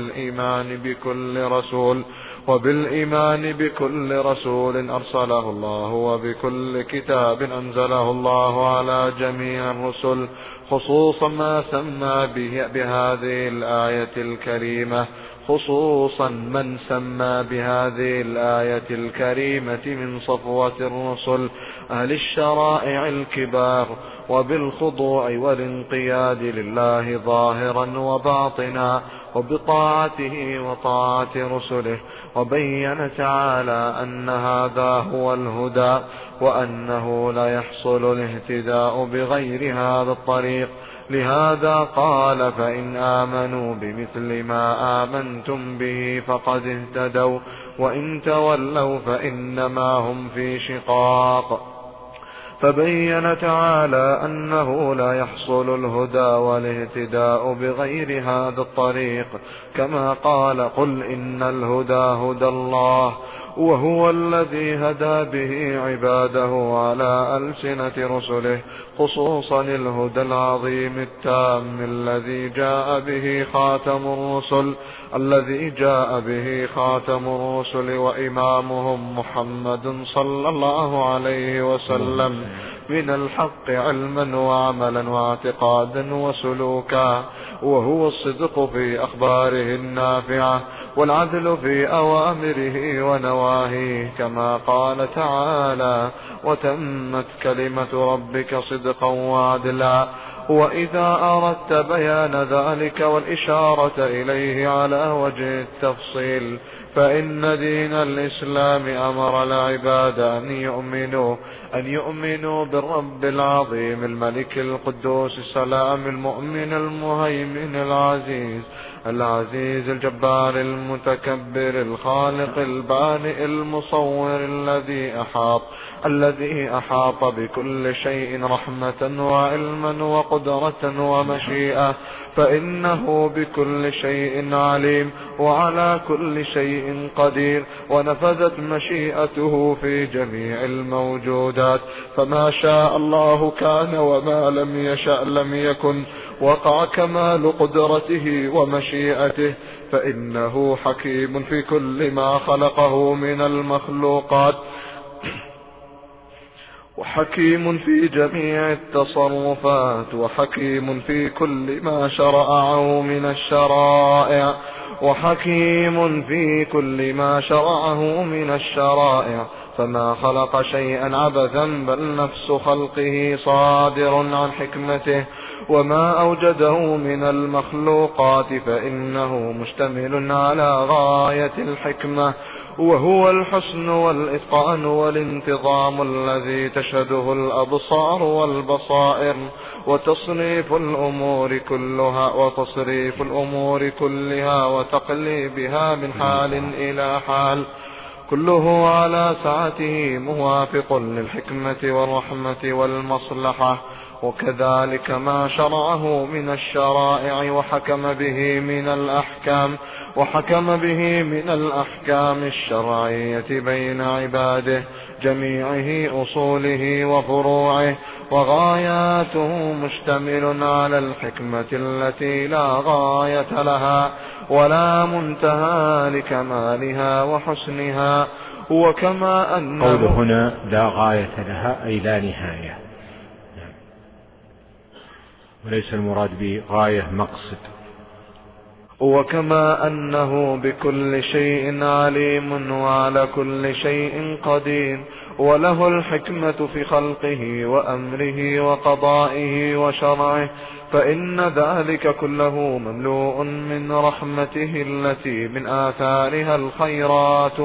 وبالإيمان بكل رسول أرسله الله، وبكل كتاب أنزله الله على جميع الرسل، خصوصا ما سمى بهذه الآية الكريمة من سمى بهذه الآية الكريمة من صفوة الرسل أهل الشرائع الكبار، وبالخضوع والانقياد لله ظاهرا وباطنا، وبطاعته وطاعة رسله. وبين تعالى أن هذا هو الهدى، وأنه لا يحصل الاهتداء بغير هذا الطريق. لهذا قال: فإن آمنوا بمثل ما آمنتم به فقد اهتدوا، وإن تولوا فإنما هم في شقاق. فبين تعالى أنه لا يحصل الهدى والاهتداء بغير هذا الطريق، كما قال: قل إن الهدى هدى الله، وهو الذي هدى به عباده على ألسنة رسله، خصوصا الهدى العظيم التام الذي جاء به خاتم الرسل وإمامهم محمد صلى الله عليه وسلم من الحق علما وعملا واعتقادا وسلوكا، وهو الصدق في أخباره النافعة، والعدل في أوامره ونواهيه، كما قال تعالى: وتمت كلمة ربك صدقا وعدلا. وإذا أردت بيان ذلك والإشارة إليه على وجه التفصيل، فإن دين الإسلام أمر العباد أن يؤمنوا بالرب العظيم الملك القدوس السلام المؤمن المهيمن العزيز الجبار المتكبر الخالق البارئ المصور الذي أحاط بكل شيء رحمة وعلما وقدرة ومشيئة، فإنه بكل شيء عليم وعلى كل شيء قدير، ونفذت مشيئته في جميع الموجودات، فما شاء الله كان وما لم يشأ لم يكن، وقع كمال قدرته ومشيئته، فإنه حكيم في كل ما خلقه من المخلوقات، وحكيم في جميع التصرفات، وحكيم في كل ما شرعه من الشرائع، فما خلق شيئا عبثا، بل نفس خلقه صادر عن حكمته، وما أوجده من المخلوقات فإنه مشتمل على غاية الحكمة، وهو الحسن والإتقان والانتظام الذي تشهده الأبصار والبصائر، وتصريف الأمور كلها وتقليبها من حال إلى حال، كله على سعته موافق للحكمة والرحمة والمصلحة. وكذلك ما شرعه من الشرائع وحكم به من الأحكام الشرعية بين عباده جميعه أصوله وفروعه، وغاياته مشتمل على الحكمة التي لا غاية لها ولا منتهى لكمالها وحسنها. وكما أن قوله هنا لا غاية لها أي لا نهاية، وليس المراد بغاية مقصد. وكما أنه بكل شيء عليم وعلى كل شيء قدير، وله الحكمة في خلقه وأمره وقضائه وشرعه، فإن ذلك كله مملوء من رحمته التي من آثارها الخيرات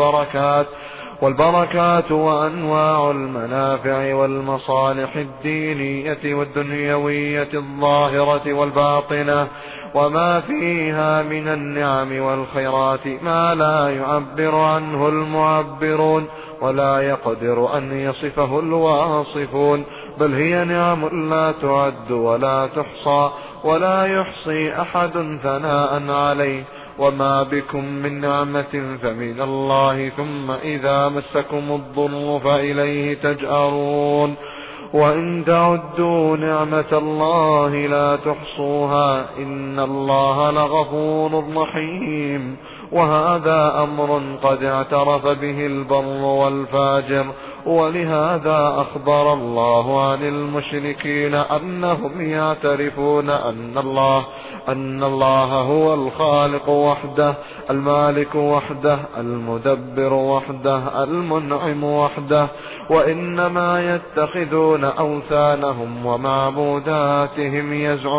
والبركات وأنواع المنافع والمصالح الدينية والدنيوية الظاهرة والباطنة، وما فيها من النعم والخيرات ما لا يعبر عنه المعبرون ولا يقدر أن يصفه الواصفون، بل هي نعم لا تعد ولا تحصى ولا يحصي أحد ثناء عليه. وما بكم من نعمة فمن الله، ثم إذا مسكم الضر فإليه تجأرون. وإن تعدوا نعمة الله لا تحصوها، إن الله لغفور رحيم. وهذا أمر قد اعترف به البر والفاجر، ولهذا أخبر الله عن المشركين أنهم يعترفون أن الله هو الخالق وحده، المالك وحده، المدبر وحده، المنعم وحده، وإنما يتخذون أوثانهم ومعبوداتهم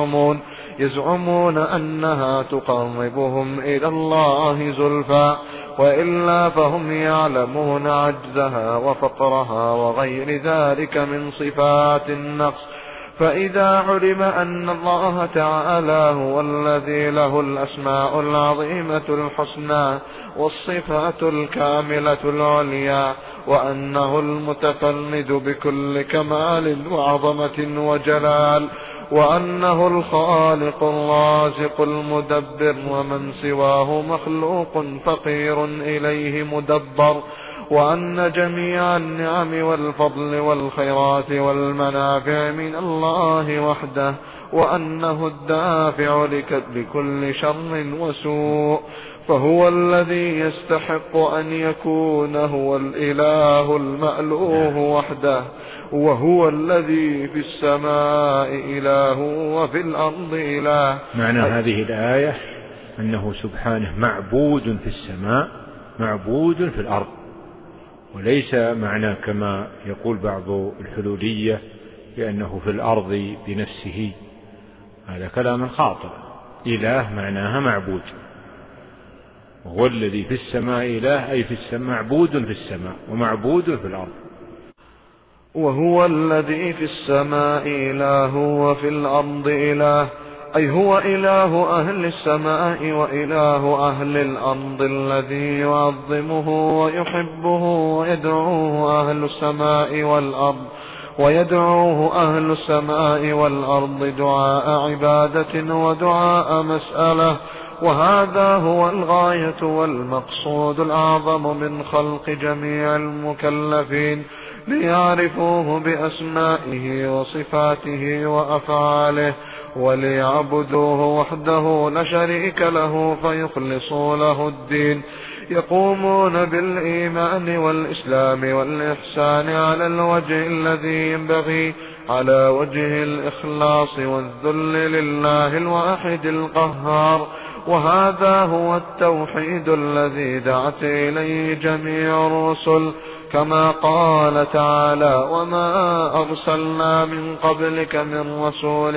يزعمون أنها تقربهم إلى الله زلفى، وإلا فهم يعلمون عجزها وفقرها وغير ذلك من صفات النقص. فإذا علم أن الله تعالى هو الذي له الأسماء العظيمة الحسنى والصفات الكاملة العليا، وأنه المتفرد بكل كمال وعظمة وجلال، وأنه الخالق الرازق المدبر، ومن سواه مخلوق فقير إليه مدبر، وأن جميع النعم والفضل والخيرات والمنافع من الله وحده، وأنه الدافع لكل شر وسوء، فهو الذي يستحق أن يكون هو الإله المألوه وحده، وهو الذي في السماء إله وفي الأرض إله. معنى هذه الآية أنه سبحانه معبود في السماء معبود في الأرض، وليس معنى كما يقول بعض الحلولية بأنه في الأرض بنفسه، هذا كلام خاطئ. إله معناها معبود، وهو الذي في السماء إله أي في السماء معبود في السماء ومعبود في الأرض. وهو الذي في السماء إله وفي الأرض إله، أي هو إله أهل السماء وإله أهل الأرض الذي يعظمه ويحبه ويدعوه أهل السماء والأرض دعاء عبادة ودعاء مسألة. وهذا هو الغاية والمقصود الأعظم من خلق جميع المكلفين، ليعرفوه بأسمائه وصفاته وأفعاله، وليعبدوه وحده لا شريك له، فيخلصوا له الدين، يقومون بالإيمان والإسلام والإحسان على الوجه الذي ينبغي، على وجه الإخلاص والذل لله الواحد القهار. وهذا هو التوحيد الذي دعت إليه جميع الرسل، كما قال تعالى: وما أرسلنا من قبلك من رسول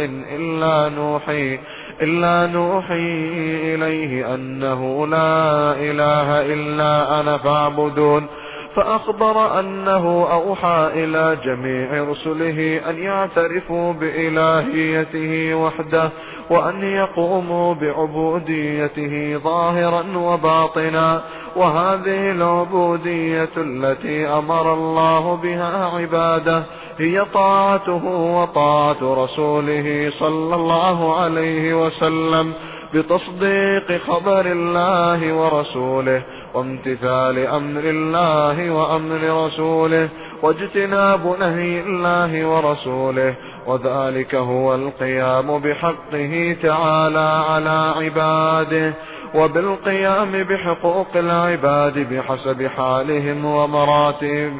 إلا نوحي إليه أنه لا إله إلا أنا فاعبدون. فأخبر أنه أوحى إلى جميع رسله أن يعترفوا بإلهيته وحده، وأن يقوموا بعبوديته ظاهرا وباطنا. وهذه العبودية التي أمر الله بها عباده هي طاعته وطاعة رسوله صلى الله عليه وسلم، بتصديق خبر الله ورسوله، وامتثال أمر الله وأمر رسوله، واجتناب نهي الله ورسوله. وذلك هو القيام بحقه تعالى على عباده، وبالقيام بحقوق العباد بحسب حالهم ومراتبهم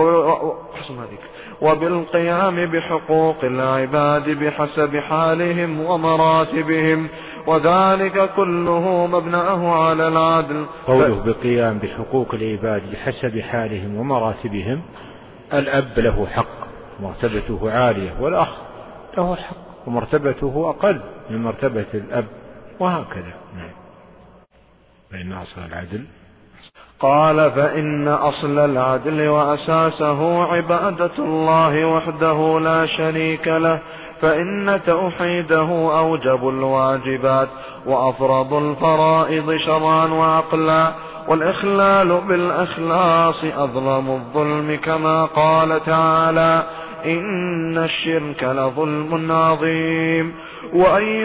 وذلك كله مبناه على العدل. قوله بقيام بحقوق العباد بحسب حالهم ومراتبهم، الأب له حق مرتبته عالية، والأخ له حق ومرتبته أقل من مرتبة الأب، وهكذا. فإن أصل العدل قال: فإن أصل العدل وأساسه عبادة الله وحده لا شريك له، فإن توحيده أوجب الواجبات وأفرض الفرائض شرعا وعقلا، والإخلال بالإخلاص أظلم الظلم، كما قال تعالى: إن الشرك لظلم عظيم. وأي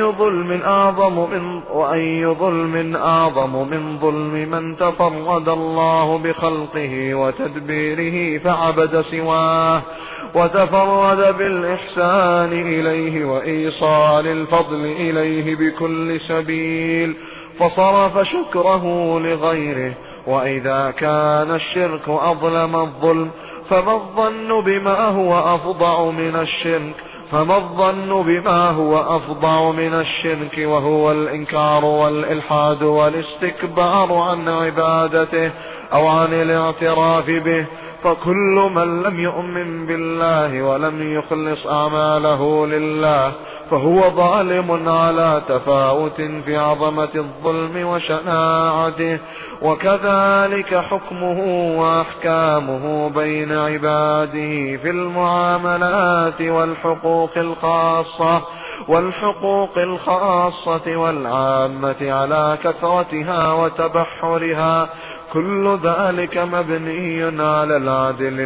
ظلم أعظم من ظلم من تفرد الله بخلقه وتدبيره فعبد سواه، وتفرد بالإحسان إليه وإيصال الفضل إليه بكل سبيل، فصرف شكره لغيره. وإذا كان الشرك أظلم الظلم فما الظن بما هو أفظع من الشرك، وهو الإنكار والإلحاد والاستكبار عن عبادته أو عن الاعتراف به. فكل من لم يؤمن بالله ولم يخلص أعماله لله فهو ظالم على تفاوت في عظمة الظلم وشناعته. وكذلك حكمه وأحكامه بين عباده في المعاملات والحقوق الخاصة والعامة على كثرتها وتبحرها، كل ذلك مبني على العدل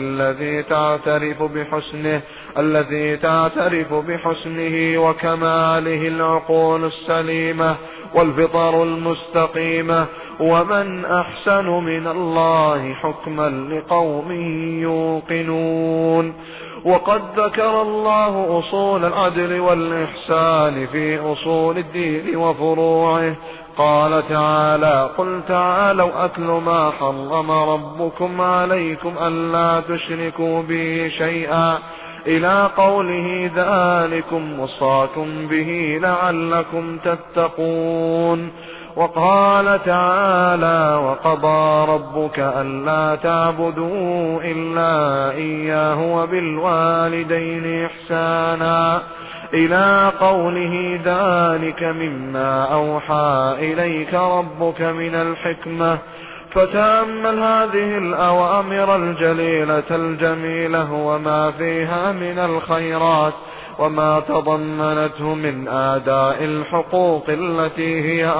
الذي تعترف بحسنه وكماله العقول السليمة والفطر المستقيمة. ومن أحسن من الله حكما لقوم يوقنون. وقد ذكر الله أصول العدل والإحسان في أصول الدين وفروعه. قال تعالى: قل تعالوا أتل ما حرم ربكم عليكم ألا تشركوا به شيئا إلى قوله: ذلكم وصاكم به لعلكم تتقون. وقال تعالى: وقضى ربك ألا تعبدوا إلا إياه وبالوالدين إحسانا إلى قوله: ذلك مما أوحى إليك ربك من الحكمة. فتأمل هذه الأوامر الجليلة الجميلة وما فيها من الخيرات، وما تضمنته من آداء الحقوق التي هي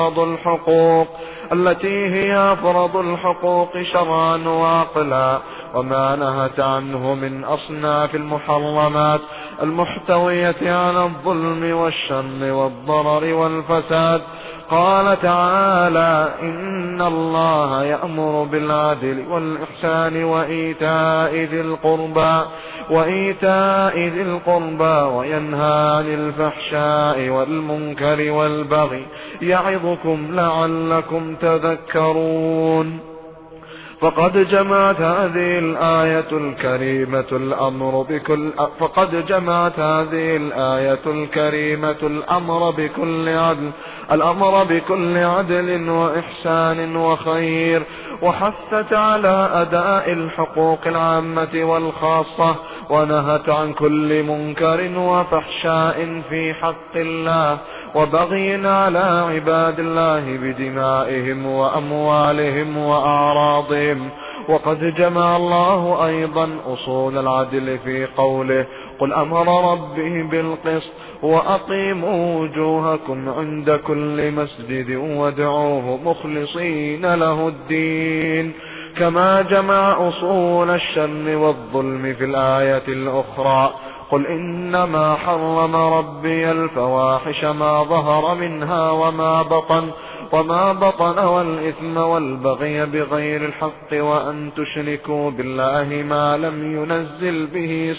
أفرض الحقوق شرعا وعقلا، وما نهت عنه من أصناف المحرمات المحتوية على الظلم والشر والضرر والفساد. قال تعالى: إن الله يأمر بالعدل والإحسان وإيتاء ذي القربى وينهى عن الفحشاء والمنكر والبغي يعظكم لعلكم تذكرون. فقد جمعت هذه الآية الكريمة الأمر بكل عدل وإحسان وخير، وحثت على أداء الحقوق العامة والخاصة، ونهت عن كل منكر وفحشاء في حق الله وبغي على عباد الله بدمائهم وأموالهم وأعراضهم. وقد جمع الله أيضا أصول العدل في قوله: قل أمر ربي بالقسط وأقيموا وجوهكم عند كل مسجد وادعوه مخلصين له الدين. كما جمع أصول الشر والظلم في الآية الأخرى: قل إنما حرم ربي الفواحش ما ظهر منها وما بطن والإثم والبغي بغير الحق وأن تشركوا بالله ما لم ينزل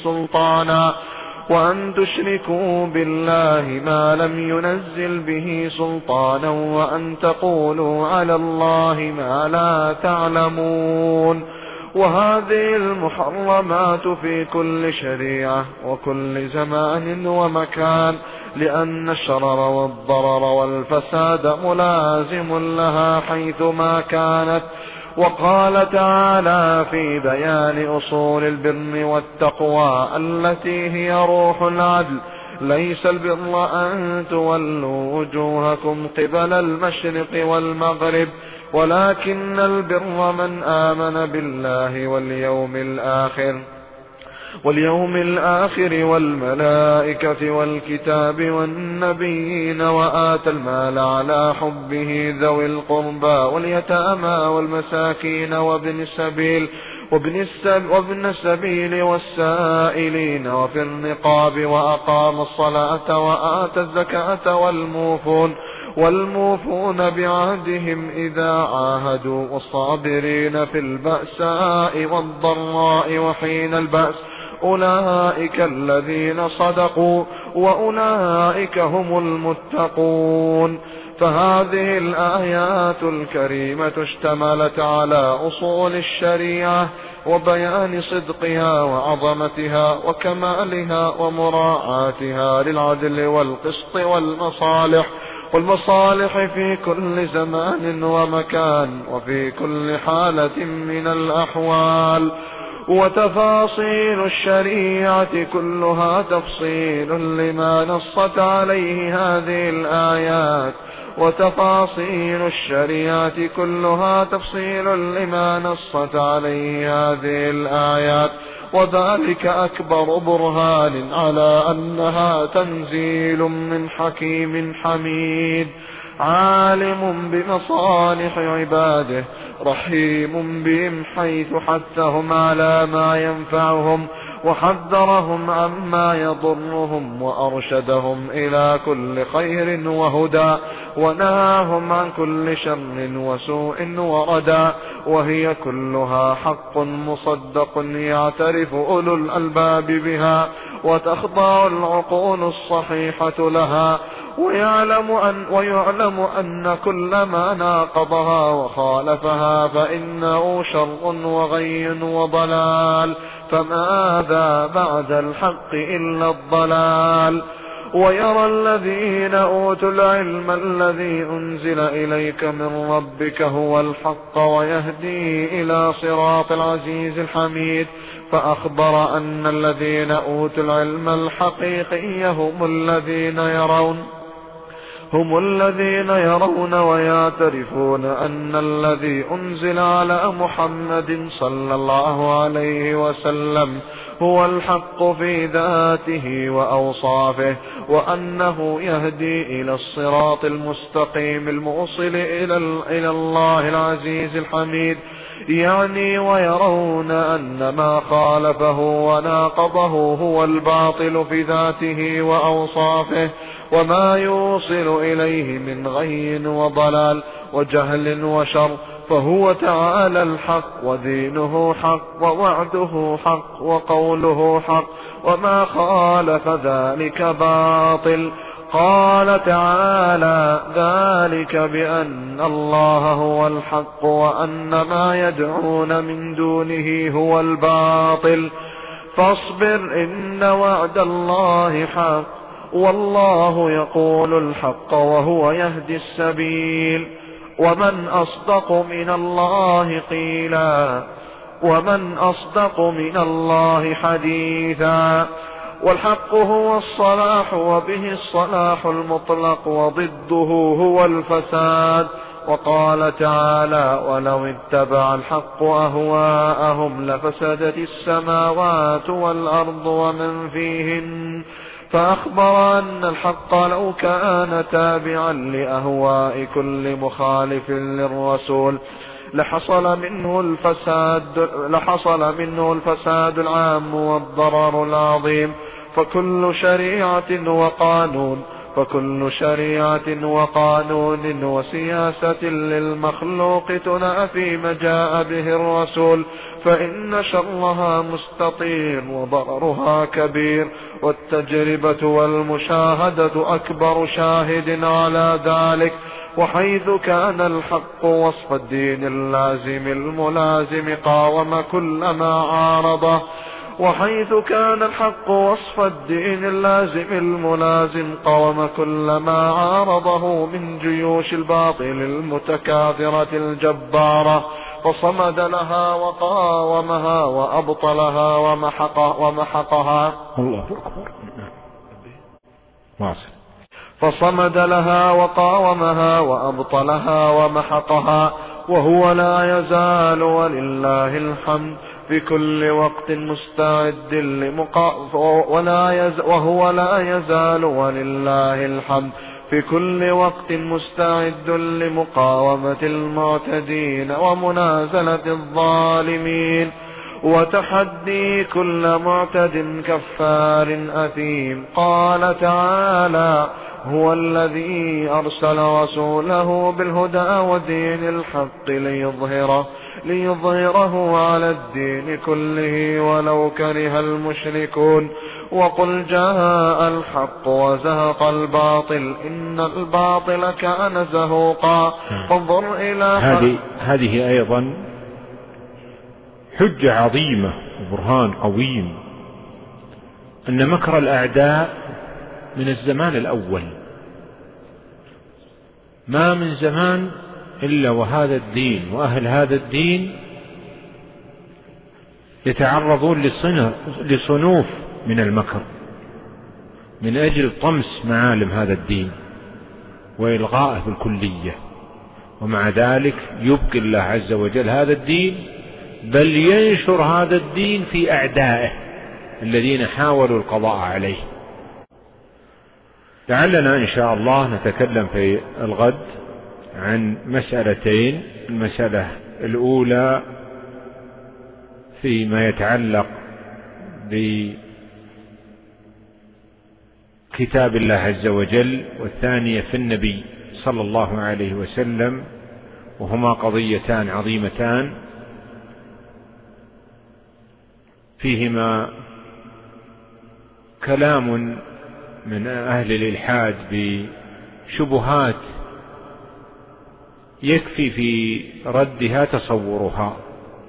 به سلطانا وأن تقولوا على الله ما لا تعلمون. وهذه المحرمات في كل شريعة وكل زمان ومكان، لأن الشرر والضرر والفساد ملازم لها حيثما كانت. وقال تعالى في بيان أصول البر والتقوى التي هي روح العدل: ليس البر أن تولوا وجوهكم قبل المشرق والمغرب، ولكن البر من آمن بالله واليوم الآخر والملائكة والكتاب والنبيين، وآتى المال على حبه ذوي القربى واليتامى والمساكين وابن السبيل وابن السبيل والسائلين وفي الرقاب، وأقام الصلاة وآتى الزكاة، والموفون بعهدهم إذا عاهدوا، والصابرين في البأساء والضراء وحين البأس، أولئك الذين صدقوا وأولئك هم المتقون. فهذه الآيات الكريمة اشتملت على أصول الشريعة وبيان صدقها وعظمتها وكمالها ومراعاتها للعدل والقسط والمصالح في كل زمان ومكان وفي كل حالة من الأحوال. وتفاصيل الشريعة كلها تفصيل لما نصت عليه هذه الآيات، وتفاصيل الشريعة كلها تفصيل لما نصت عليه هذه الآيات، وذلك أكبر برهان على أنها تنزيل من حكيم حميد، عالم بمصالح عباده، رحيم بهم حيث حثهم على ما ينفعهم وحذرهم عما يضرهم، وأرشدهم إلى كل خير وهدى، ونهاهم عن كل شر وسوء وردى، وهي كلها حق مصدق يعترف أولو الألباب بها، وتخضع العقول الصحيحة لها، ويعلم أن كل ما ناقضها وخالفها فإنه شر وغي وضلال، فماذا بعد الحق إلا الضلال. ويرى الذين أوتوا العلم الذي أنزل إليك من ربك هو الحق ويهدي إلى صراط العزيز الحميد، فأخبر أن الذين أوتوا العلم الحقيقي هم الذين يرون ويعترفون أن الذي أنزل على محمد صلى الله عليه وسلم هو الحق في ذاته وأوصافه، وأنه يهدي إلى الصراط المستقيم الموصل إلى الله العزيز الحميد، يعني ويرون أن ما خالفه وناقضه هو الباطل في ذاته وأوصافه، وما يوصل إليه من غي وضلال وجهل وشر، فهو تعالى الحق، ودينه حق، ووعده حق، وقوله حق، وما خالف ذلك باطل. قال تعالى: ذلك بأن الله هو الحق وأن ما يدعون من دونه هو الباطل. فاصبر إن وعد الله حق، والله يقول الحق وهو يهدي السبيل، ومن أصدق من الله قيلا، ومن أصدق من الله حديثا. والحق هو الصلاح، وبه الصلاح المطلق، وضده هو الفساد. وقال تعالى: ولو اتبع الحق أهواءهم لفسدت السماوات والأرض ومن فيهن. فأخبر أن الحق لو كان تابعا لأهواء كل مخالف للرسول لحصل منه الفساد العام والضرر العظيم. فكل شريعة وقانون وسياسة للمخلوق تنافي ما جاء به الرسول، فإن شرها مستطير وضررها كبير، والتجربة والمشاهدة أكبر شاهد على ذلك. وحيث كان الحق وصف الدين اللازم الملازم قاوم كل ما عارضه، وحيث كان الحق وصف الدين اللازم الملازم قاوم كل ما عارضه من جيوش الباطل المتكاثرة الجبارة، فصمد لها وقاومها وأبطلها ومحقها. الله أكبر. فصمد لها وقاومها وأبطلها ومحقها، وهو لا يزال ولله الحمد في كل وقت مستعد وهو لا يزال ولله الحمد في كل وقت مستعد لمقاومة المعتدين ومنازلة الظالمين. وتحدي كل معتد كفار أثيم. قال تعالى: هو الذي أرسل رسوله بالهدى ودين الحق ليظهره على الدين كله ولو كره المشركون. وقل جاء الحق وزهق الباطل إن الباطل كان زهوقا. فانظر إلى هذه أيضا حجة عظيمة وبرهان قويم أن مكر الأعداء من الزمان الأول، ما من زمان إلا وهذا الدين وأهل هذا الدين يتعرضون لصنوف من المكر من أجل طمس معالم هذا الدين وإلغائه بالكلية، ومع ذلك يبقي الله عز وجل هذا الدين، بل ينشر هذا الدين في أعدائه الذين حاولوا القضاء عليه. لعلنا إن شاء الله نتكلم في الغد عن مسألتين. المسألة الأولى فيما يتعلق بكتاب الله عز وجل، والثانية في النبي صلى الله عليه وسلم، وهما قضيتان عظيمتان فيهما كلام من أهل الإلحاد بشبهات يكفي في ردها تصورها.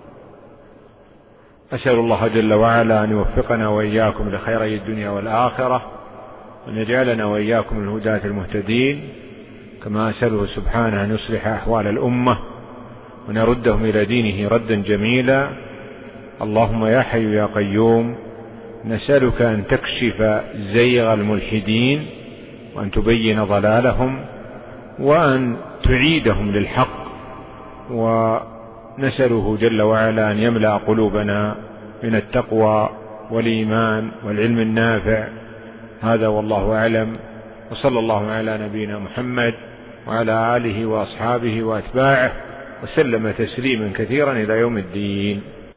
أسأل الله جل وعلا أن يوفقنا وإياكم لخيري الدنيا والآخرة، وأن يجعلنا وإياكم الهداة المهتدين، كما أسأله سبحانه أن يصلح أحوال الأمة ونردهم إلى دينه ردا جميلا. اللهم يا حي يا قيوم نسألك أن تكشف زيغ الملحدين، وأن تبين ضلالهم، وأن تعيدهم للحق، ونسأله جل وعلا أن يملأ قلوبنا من التقوى والإيمان والعلم النافع. هذا والله أعلم، وصلى الله على نبينا محمد وعلى آله وأصحابه وأتباعه وسلم تسليما كثيرا إلى يوم الدين.